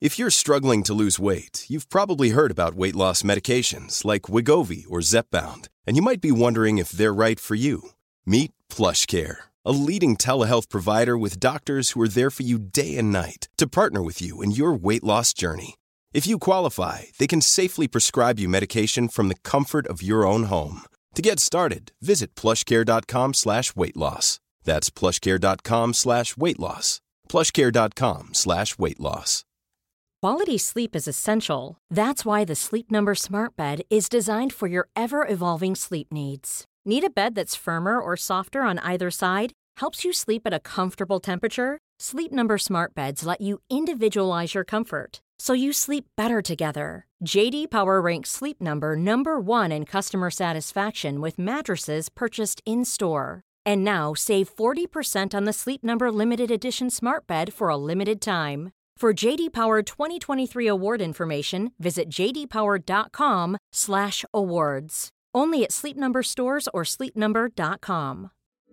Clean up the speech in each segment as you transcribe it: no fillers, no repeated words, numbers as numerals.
If you're struggling to lose weight, you've probably heard about weight loss medications like Wegovy or Zepbound, and you might be wondering if they're right for you. Meet PlushCare, a leading telehealth provider with doctors who are there for you day and night to partner with you in your weight loss journey. If you qualify, they can safely prescribe you medication from the comfort of your own home. To get started, visit plushcare.com/weightloss. That's plushcare.com/weightloss. plushcare.com/weightloss. Quality sleep is essential. That's why the Sleep Number Smart Bed is designed for your ever-evolving sleep needs. Need a bed that's firmer or softer on either side? Helps you sleep at a comfortable temperature? Sleep Number Smart Beds let you individualize your comfort, so you sleep better together. J.D. Power ranks Sleep Number number 1 in customer satisfaction with mattresses purchased in-store. And now, save 40% on the Sleep Number Limited Edition Smart Bed for a limited time. For J.D. Power 2023 award information, visit jdpower.com/awards. Only at Sleep Number stores or sleepnumber.com.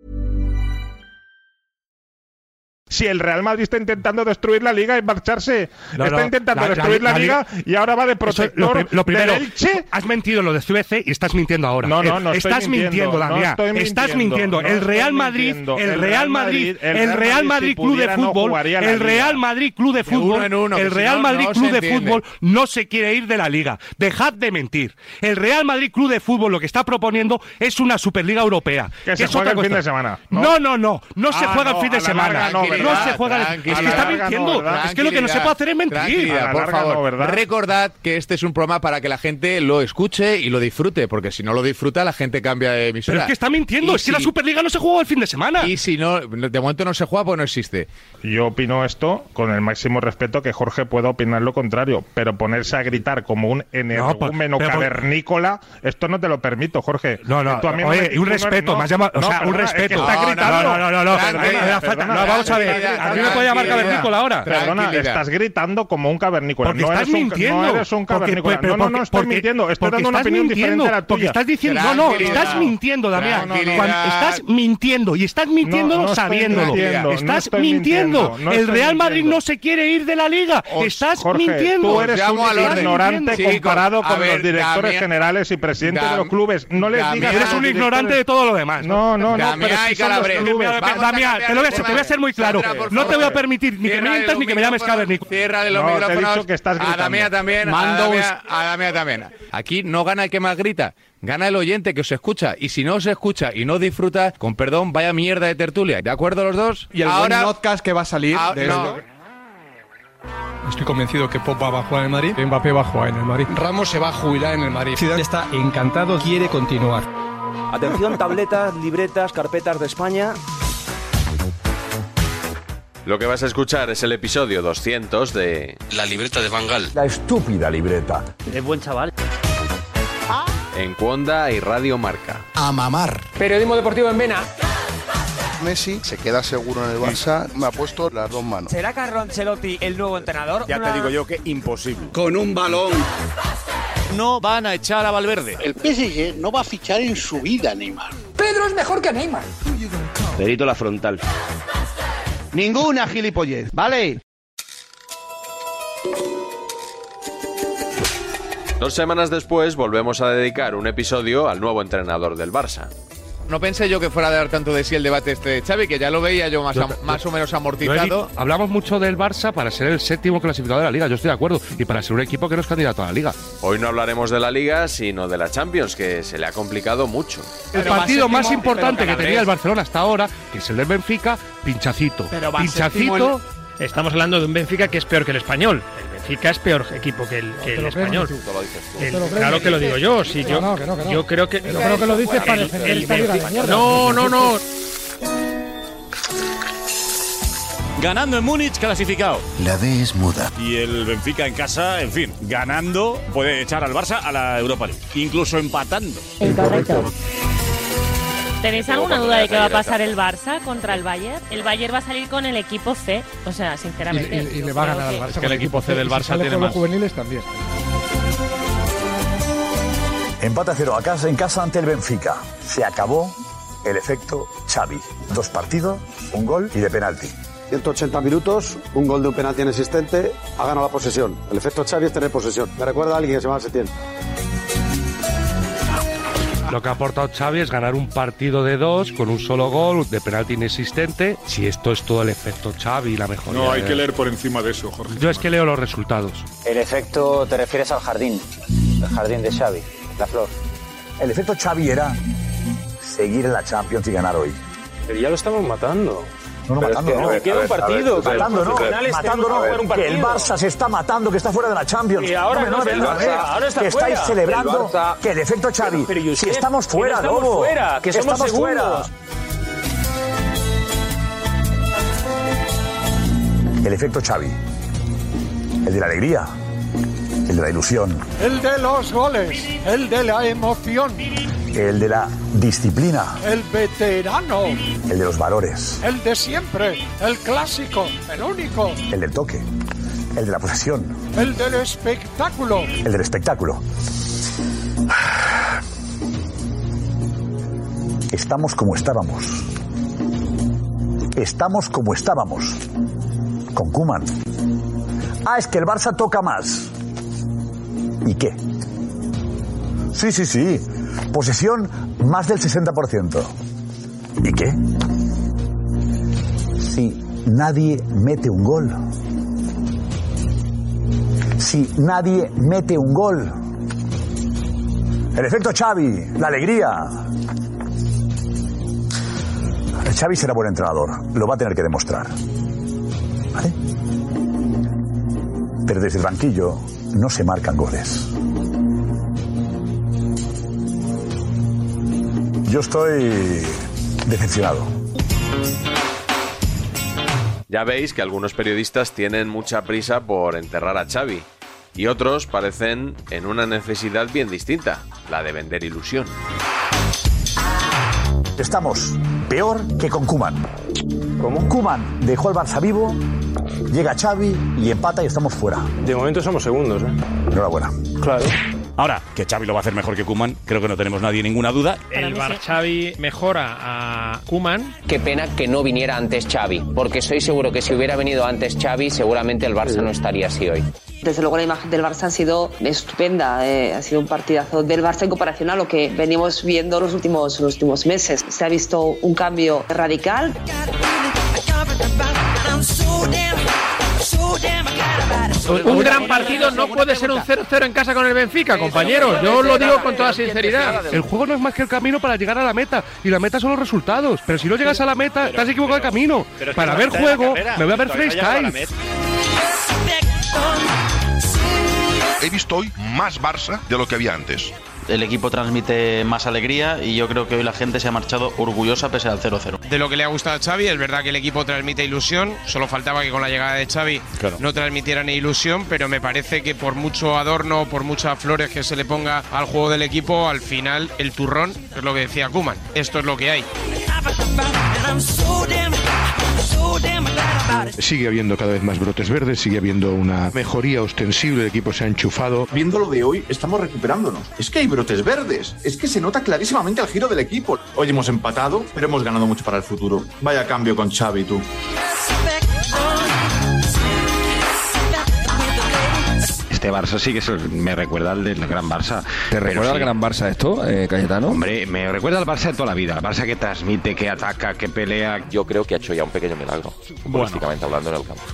Si el Real Madrid está intentando destruir la Liga y marcharse, está intentando destruir la Liga y ahora va de protector. Lo primero, del Elche. has mentido lo de CVC y estás mintiendo ahora. No estás mintiendo, Damián. Estás mintiendo. El Real Madrid Club de Fútbol, el Real Madrid Club de Fútbol no se quiere ir de la Liga. Dejad de mentir. El Real Madrid Club de Fútbol lo que está proponiendo es una Superliga Europea. Que se juega el fin de semana. No se juega el fin de semana. No se juega. Es que está mintiendo. Es que lo que no se puede hacer es mentir. Por favor, recordad que este es un programa para que la gente lo escuche y lo disfrute, porque si no lo disfruta, la gente cambia de emisora. Pero es que está mintiendo. Es que la Superliga no se juega el fin de semana. Y si no, de momento no se juega, pues no existe. Yo opino esto con el máximo respeto, que Jorge pueda opinar lo contrario, pero ponerse a gritar como un energúmeno cavernícola, esto no te lo permito, Jorge. Oye, un respeto, me has llamado, un respeto. Está gritando. No, vamos a ver. A mí me puede llamar cavernícola ahora. Perdona, estás gritando como un cavernícola. Porque estás mintiendo. No eres un cavernícola. No estoy mintiendo. Estoy dando una opinión diferente a la tuya. Porque estás diciendo, estás mintiendo, Damián. Estás mintiendo y estás mintiendo sabiéndolo. Estás mintiendo. El Real Madrid no se quiere ir de la Liga. Estás mintiendo. Tú eres un ignorante comparado con los directores generales y presidentes de los clubes. No les digas. Eres un ignorante de todo lo demás. No. Damián, te voy a ser muy claro. No te voy a permitir ni que mientas ni que me llames cavernícola. Ciérrale los micrófonos. Te he dicho que estás gritando. A Damián también. Aquí no gana el que más grita. Gana el oyente que os escucha. Y si no os escucha y no disfruta, con perdón, vaya mierda de tertulia. ¿De acuerdo los dos? Y el buen podcast que va a salir de esto. Estoy convencido que Pogba va a jugar en el Madrid, Mbappé va a jugar en el Madrid, Ramos se va a jubilar en el Madrid. Zidane está encantado, quiere continuar. Atención, tabletas, libretas, carpetas de España. Lo que vas a escuchar es el episodio 200 de La libreta de Van Gaal. La estúpida libreta. Es buen chaval. En Cuonda y Radio Marca. A mamar. Periodismo deportivo en Vena. Messi se queda seguro en el Barça. Me ha puesto las dos manos. ¿Será Carlo Ancelotti el nuevo entrenador? Ya te digo yo que imposible. Con un balón. No van a echar a Valverde. El PSG no va a fichar en su vida a Neymar. Pedro es mejor que Neymar. Perito la frontal. Ninguna gilipollez, ¿vale? 2 semanas después volvemos a dedicar un episodio al nuevo entrenador del Barça. No pensé yo que fuera a dar tanto de sí el debate este de Xavi, que ya lo veía yo más o menos amortizado. Hablamos mucho del Barça para ser el 7º clasificado de la Liga, yo estoy de acuerdo, y para ser un equipo que no es candidato a la Liga. Hoy no hablaremos de la Liga, sino de la Champions, que se le ha complicado mucho. El partido más importante que tenía el Barcelona hasta ahora, que es el del Benfica, pinchacito. Pinchacito. Estamos hablando de un Benfica que es peor que el Español. El Benfica es peor equipo que el Español. Claro que lo digo yo. Sí, yo creo que. Yo creo que lo dices para defender el estadio de la mañana. No. Ganando en Múnich, clasificado. La D es muda. Y el Benfica en casa, en fin, ganando, puede echar al Barça a la Europa League. Incluso empatando. Incorrecto. ¿Tenéis alguna duda de qué va a pasar el Barça contra el Bayern? El Bayern va a salir con el equipo C, o sea, sinceramente. Y le va a ganar al Barça. Es que el equipo C del Barça tiene más. Los juveniles también. Empate a 0 en casa ante el Benfica. Se acabó el efecto Xavi. 2 partidos, 1 gol y de penalti. 180 minutos, un gol de un penalti inexistente, ha ganado la posesión. El efecto Xavi es tener posesión. Me recuerda a alguien que se llama Setién. Lo que ha aportado Xavi es ganar un partido de 2 con un solo gol de penalti inexistente. Si esto es todo el efecto Xavi, la mejoría. No, hay que leer por encima de eso, Jorge. Yo es que leo los resultados. El efecto, te refieres al jardín. El jardín de Xavi, la flor. El efecto Xavi era seguir en la Champions y ganar hoy. Pero ya lo estamos matando. No, matando no. Queda un partido. Matando no. Que el Barça se está matando, que está fuera de la Champions. Y ahora no me venga, ahora está que fuera. estáis celebrando que el efecto Xavi. Pero si estamos fuera, Lobo. Que estamos fuera. El efecto Xavi. El de la alegría. El de la ilusión. El de los goles. El de la emoción. El de la disciplina. El veterano. El de los valores. El de siempre. El clásico. El único. El del toque. El de la posesión. El del espectáculo. El del espectáculo. Estamos como estábamos. Estamos como estábamos. Con Koeman. Es que el Barça toca más. ¿Y qué? Sí. Posesión más del 60%. ¿Y qué? Si nadie mete un gol. Si nadie mete un gol. El efecto Xavi, la alegría. El Xavi será buen entrenador, lo va a tener que demostrar. ¿Vale? Pero desde el banquillo no se marcan goles. Yo estoy decepcionado. Ya veis que algunos periodistas tienen mucha prisa por enterrar a Xavi y otros parecen en una necesidad bien distinta, la de vender ilusión. Estamos peor que con Koeman. ¿Cómo? Koeman dejó al Barça vivo, llega Xavi y empata y estamos fuera. De momento somos segundos, Enhorabuena. Claro. Ahora, que Xavi lo va a hacer mejor que Koeman, creo que no tenemos nadie ninguna duda. El Xavi mejora a Koeman. Qué pena que no viniera antes Xavi, porque estoy seguro que si hubiera venido antes Xavi, seguramente el Barça no estaría así hoy. Desde luego la imagen del Barça ha sido estupenda, ha sido un partidazo del Barça en comparación a lo que venimos viendo los últimos meses. Se ha visto un cambio radical. Un gran partido no puede ser un 0-0 en casa con el Benfica, compañeros. Yo os lo digo con toda sinceridad. El juego no es más que el camino para llegar a la meta. Y la meta son los resultados. Pero si no llegas a la meta, te has equivocado de camino. Para ver juego, me voy a ver freestyle. He visto hoy más Barça de lo que había antes. El equipo transmite más alegría y yo creo que hoy la gente se ha marchado orgullosa pese al 0-0. De lo que le ha gustado a Xavi, es verdad que el equipo transmite ilusión, solo faltaba que con la llegada de Xavi no transmitiera ni ilusión, pero me parece que por mucho adorno, por muchas flores que se le ponga al juego del equipo, al final el turrón es lo que decía Koeman, esto es lo que hay. Sigue habiendo cada vez más brotes verdes, sigue habiendo una mejoría ostensible, el equipo se ha enchufado. Viendo lo de hoy, estamos recuperándonos. Es que hay brotes verdes, es que se nota clarísimamente el giro del equipo. Hoy hemos empatado, pero hemos ganado mucho para el futuro. Vaya cambio con Xavi, tú. Este Barça sí que me recuerda al del Gran Barça. ¿Te recuerda al Gran Barça esto, Cayetano? Hombre, me recuerda al Barça de toda la vida. El Barça que transmite, que ataca, que pelea. Yo creo que ha hecho ya un pequeño milagro, futbolísticamente hablando en el campo.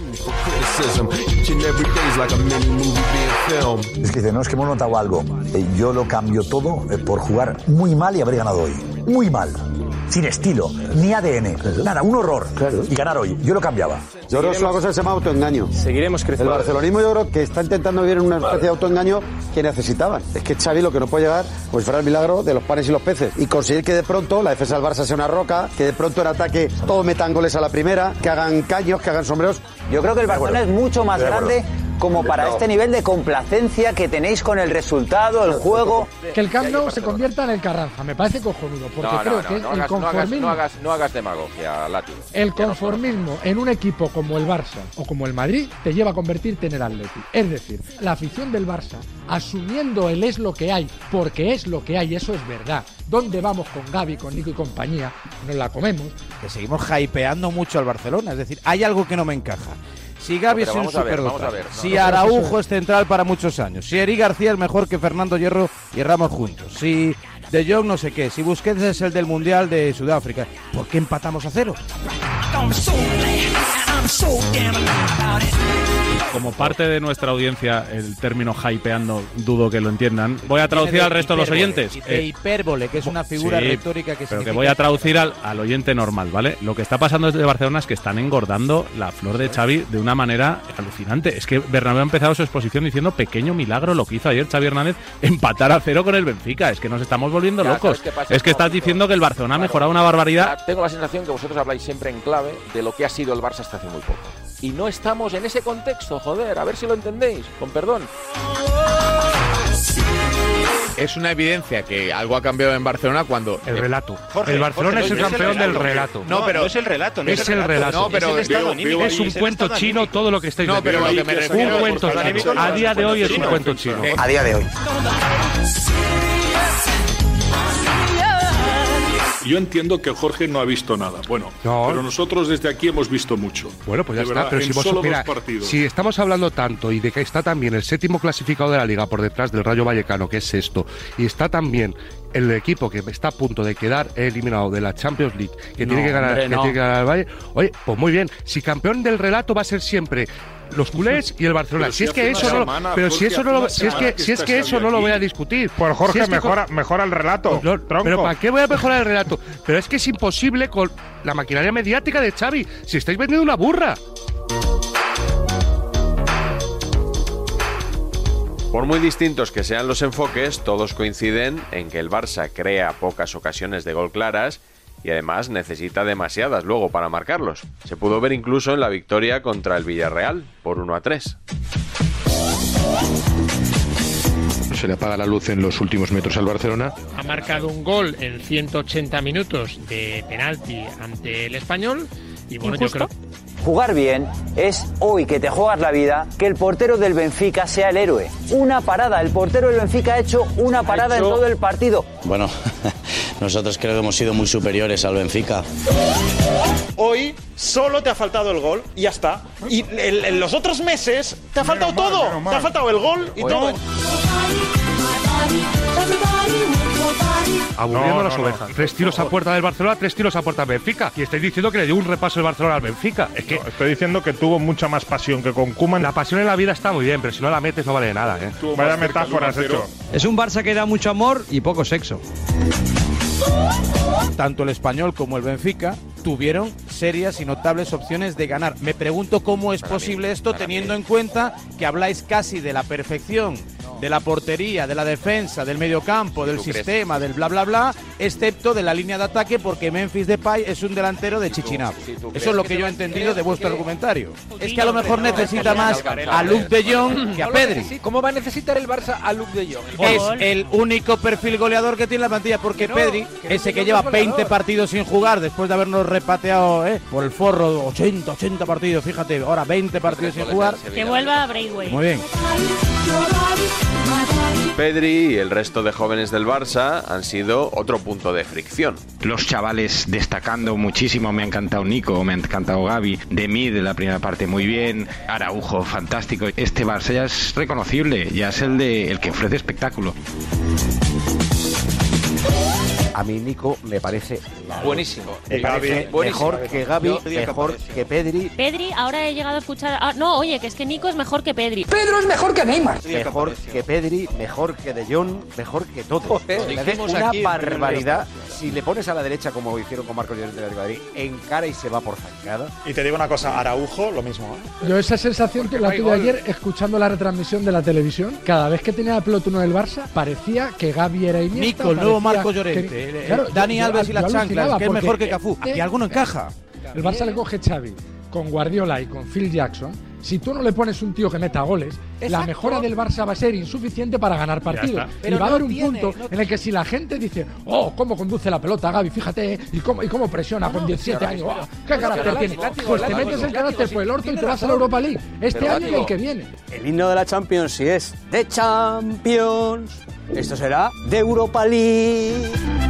Es que dice, no, es que hemos notado algo. Yo lo cambio todo por jugar muy mal y haber ganado hoy. Muy mal. Sin estilo, ni ADN, nada, un horror. Y ganar hoy, yo lo cambiaba. Yo creo que es una cosa que se llama autoengaño. Seguiremos creciendo. El barcelonismo yo creo que está intentando vivir en una especie de autoengaño que necesitaban. Es que Xavi lo que no puede llegar, pues fuera el milagro de los panes y los peces. Y conseguir que de pronto la defensa del Barça sea una roca, que de pronto en ataque todos metan goles a la primera, que hagan caños, que hagan sombreros. Yo creo que el Barcelona es mucho más grande como para este nivel de complacencia que tenéis con el resultado, el juego. Que el Camp Nou se convierta en el Carranza, me parece cojonudo, porque creo que el conformismo... No hagas demagogia, Látigo. El conformismo en un equipo como el Barça o como el Madrid te lleva a convertirte en el Atleti. Es decir, la afición del Barça, asumiendo el es lo que hay, porque es lo que hay, eso es verdad. ¿Dónde vamos con Gavi, con Nico y compañía? Nos la comemos. Que seguimos hypeando mucho al Barcelona, es decir, hay algo que no me encaja. Si Gavi es un superdotado, si Araujo es central para muchos años, si Eric García es mejor que Fernando Hierro y Ramos juntos, si De Jong no sé qué, si Busquets es el del Mundial de Sudáfrica, ¿por qué empatamos a 0? Como parte de nuestra audiencia, el término hypeando dudo que lo entiendan. Voy a traducir al resto de los oyentes. De hipérbole, que es una figura retórica que pero que voy a traducir al oyente normal, ¿vale? Lo que está pasando desde Barcelona es que están engordando la flor de Xavi de una manera alucinante. Es que Bernabéu ha empezado su exposición diciendo pequeño milagro lo que hizo ayer Xavi Hernández, empatar a 0 con el Benfica. Es que nos estamos volviendo locos. Es que estás diciendo que el Barcelona ha mejorado una barbaridad. Tengo la sensación que vosotros habláis siempre en clave de lo que ha sido el Barça hasta hace muy poco. Y no estamos en ese contexto, joder, a ver si lo entendéis, con perdón. Es una evidencia que algo ha cambiado en Barcelona cuando... El relato. El Barcelona es el campeón del relato. No, pero no es el relato. No es el relato. No, pero es un cuento chino todo lo que estáis diciendo. No, pero lo que me refiero... Un cuento chino. A día de hoy es un cuento chino. A día de hoy. Yo entiendo que Jorge no ha visto nada. Bueno, pero nosotros desde aquí hemos visto mucho. Bueno, pues ya de está. Verdad, pero si vos mira, si estamos hablando tanto y de que está también el séptimo clasificado de la Liga por detrás del Rayo Vallecano, que es sexto, y está también el equipo que está a punto de quedar eliminado de la Champions League, que tiene que ganar el Valle. Oye, pues muy bien. Si campeón del relato va a ser siempre los culés y el Barcelona. Si es que eso no lo, pero si eso no lo, si es que eso no lo voy a discutir. Pues Jorge, si es mejora el relato. Pero ¿para qué voy a mejorar el relato? Pero es que es imposible con la maquinaria mediática de Xavi. Si estáis vendiendo una burra. Por muy distintos que sean los enfoques, todos coinciden en que el Barça crea pocas ocasiones de gol claras y además necesita demasiadas luego para marcarlos. Se pudo ver incluso en la victoria contra el Villarreal por 1-3. Se le apaga la luz en los últimos metros al Barcelona. Ha marcado un gol en 180 minutos de penalti ante el Español y bueno, yo creo... Jugar bien es hoy que te juegas la vida que el portero del Benfica sea el héroe. Una parada, el portero del Benfica ha hecho una parada en todo el partido. Bueno, nosotros creo que hemos sido muy superiores al Benfica. Hoy solo te ha faltado el gol y ya está. Y en los otros meses te ha faltado todo. Te ha faltado el gol y todo. Aburriendo las ovejas. 3 tiros a puerta del Barcelona, 3 tiros a puerta del Benfica. Y estáis diciendo que le dio un repaso el Barcelona al Benfica. Es que estoy diciendo que tuvo mucha más pasión que con Koeman. La pasión en la vida está muy bien, pero si no la metes no vale de nada, ¿eh? Vaya metáfora has hecho. Es un Barça que da mucho amor y poco sexo. Tanto el Español como el Benfica tuvieron serias y notables opciones de ganar. Me pregunto cómo es posible esto teniendo en cuenta que habláis casi de la perfección de la portería, de la defensa, del mediocampo, del sistema, del bla bla bla, excepto de la línea de ataque porque Memphis Depay es un delantero de Chichinap. Eso es lo que yo he entendido de vuestro argumentario. Es que a lo mejor necesita más a Luke de Jong que a Pedri. ¿Cómo va a necesitar el Barça a Luke de Jong? Es el único perfil goleador que tiene la plantilla porque Pedri, ese que lleva 20 partidos sin jugar después de habernos repateado por el forro 80 partidos, fíjate, ahora 20 partidos sin jugar. Que vuelva a Braithwaite. Muy bien. Pedri y el resto de jóvenes del Barça han sido otro punto de fricción. Los chavales destacando muchísimo, me ha encantado Nico, me ha encantado Gavi, Demi de la primera parte muy bien, Araujo fantástico. Este Barça ya es reconocible, ya es el que ofrece espectáculo. A mí Nico me parece buenísimo. Me parece mejor que Gavi, mejor que Pedri. Pedri, ahora he llegado a escuchar... no, oye, que es que Nico es mejor que Pedri. Pedro es mejor que Neymar. Mejor que Pedri, mejor que De Jong, mejor que todo. Es una barbaridad. Si le pones a la derecha, como hicieron con Marcos Llorente de Madrid, encara y se va por zancada. Y te digo una cosa, Araujo, lo mismo. Yo esa sensación que la tuve ayer escuchando la retransmisión de la televisión, cada vez que tenía el pelotón del Barça, parecía que Gavi era Iniesta. Nico, el nuevo Marcos Llorente. Claro, Dani Alves y las chanclas, que es mejor que Cafú. Y alguno encaja. El Barça le coge Xavi con Guardiola y con Phil Jackson. si tú no le pones un tío que meta goles, la mejora del Barça va a ser insuficiente para ganar partidos. Y va a haber un punto en el que si la gente dice, cómo conduce la pelota Gavi, fíjate, y cómo presiona con 17 años, qué carácter tiene. Pues te metes el carácter por el orto y te vas a la Europa League este año y el que viene. El himno de la Champions, si es de Champions, esto será de Europa League.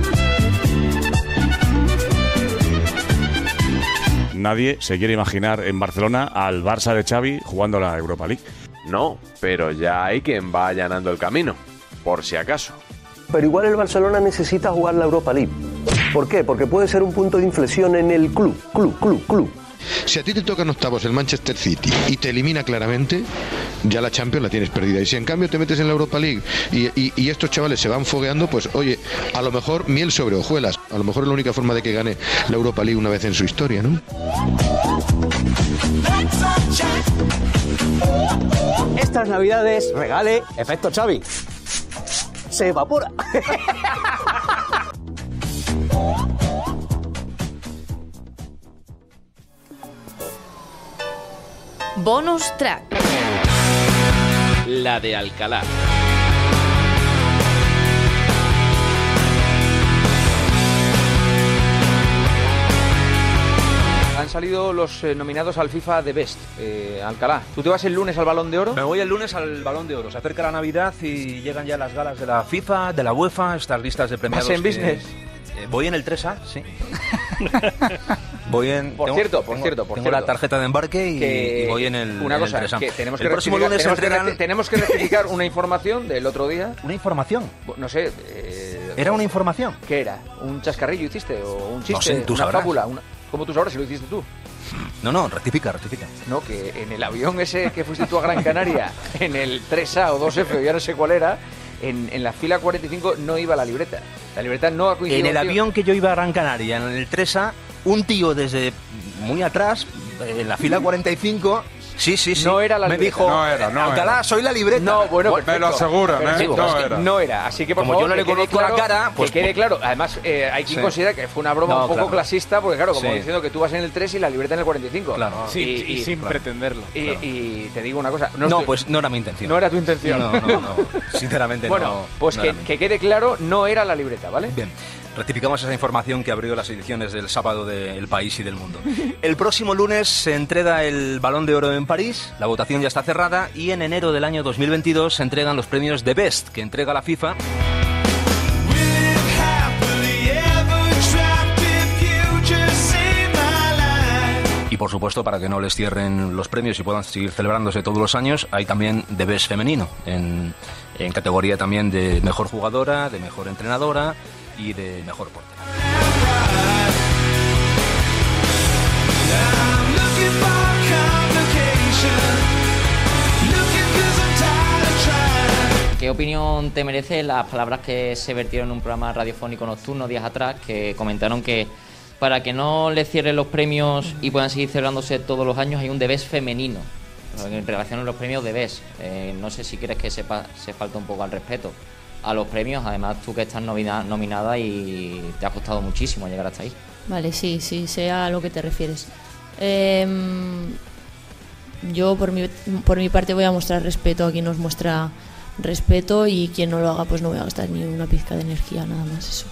Nadie se quiere imaginar en Barcelona al Barça de Xavi jugando la Europa League. No, pero ya hay quien va allanando el camino, por si acaso. Pero igual el Barcelona necesita jugar la Europa League. ¿Por qué? Porque puede ser un punto de inflexión en el club. Si a ti te toca en octavos el Manchester City y te elimina claramente, ya la Champions la tienes perdida. Y si en cambio te metes en la Europa League y estos chavales se van fogueando, pues oye, a lo mejor miel sobre hojuelas. A lo mejor es la única forma de que gane la Europa League una vez en su historia, ¿no? Estas navidades regale efecto Xavi. Se evapora. Bonus track. La de Alcalá. Han salido los nominados al FIFA The Best. Alcalá, ¿tú te vas el lunes al Balón de Oro? Me voy el lunes al Balón de Oro. Se acerca la Navidad y llegan ya las galas de la FIFA, de la UEFA, estas listas de premiados. ¿Vas en business? Voy en el 3A, sí. Voy en... Por cierto. Tengo la tarjeta de embarque y voy en el 3A. Que tenemos el próximo lunes tenemos que rectificar una información del otro día. ¿Una información? No sé. ¿Era una información? ¿Qué era? ¿Un chascarrillo hiciste? ¿O un chiste? No sé, tú una sabrás. fábula? ¿Cómo tú sabrás si lo hiciste tú? No, rectifica. No, que en el avión ese que fuiste tú a Gran Canaria, en el 3A o 2F, o ya no sé cuál era, en la fila 45 no iba la libreta. La libreta no ha coincidido. En el avión que yo iba a Gran Canaria, en el 3A, un tío desde muy atrás, en la fila 45... Sí. No era la me libreta. dijo, no Alcalá, era. Soy la libreta. No, bueno, perfecto. Me lo aseguran, No era. Así que, por como favor, yo no le conozco la cara, pues que quede claro. Además, hay quien considera que fue una broma un poco clasista, porque claro, como diciendo que tú vas en el 3 y la libreta en el 45. Claro. Y sin pretenderlo. Y te digo una cosa. Pues no era mi intención. No era tu intención. No. Sinceramente bueno, no. Pues no que quede claro, no era la libreta, ¿vale? Bien. Rectificamos esa información que abrió las ediciones del sábado de El País y del Mundo. El próximo lunes se entrega el Balón de Oro en París, la votación ya está cerrada y en enero del año 2022 se entregan los premios The Best que entrega la FIFA. Y por supuesto, para que no les cierren los premios y puedan seguir celebrándose todos los años, hay también The Best femenino, en categoría también de mejor jugadora, de mejor entrenadora y de mejor portera. ¿Qué opinión te merece las palabras que se vertieron en un programa radiofónico nocturno días atrás, que comentaron que para que no les cierren los premios y puedan seguir celebrándose todos los años hay un The Best femenino en relación a los premios The Best? No sé si crees que se falta un poco al respeto a los premios, además tú que estás nominada y te ha costado muchísimo llegar hasta ahí. Vale, sí, sé a lo que te refieres. Yo por mi parte voy a mostrar respeto a quien nos muestra respeto y quien no lo haga pues no voy a gastar ni una pizca de energía, nada más eso.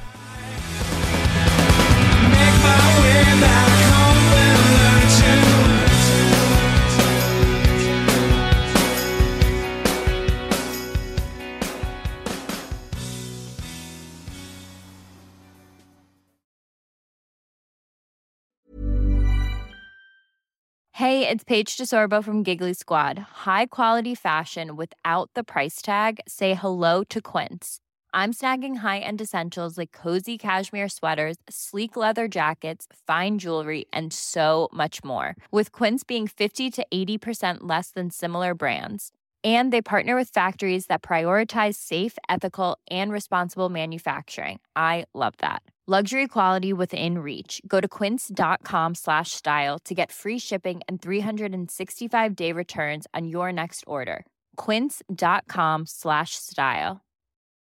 Hey, it's Paige DeSorbo from Giggly Squad. High quality fashion without the price tag. Say hello to Quince. I'm snagging high-end essentials like cozy cashmere sweaters, sleek leather jackets, fine jewelry, and so much more. With Quince being 50 to 80% less than similar brands. And they partner with factories that prioritize safe, ethical, and responsible manufacturing. I love that. Luxury quality within reach. Go to quince.com/style to get free shipping and 365-day returns on your next order. Quince.com/style.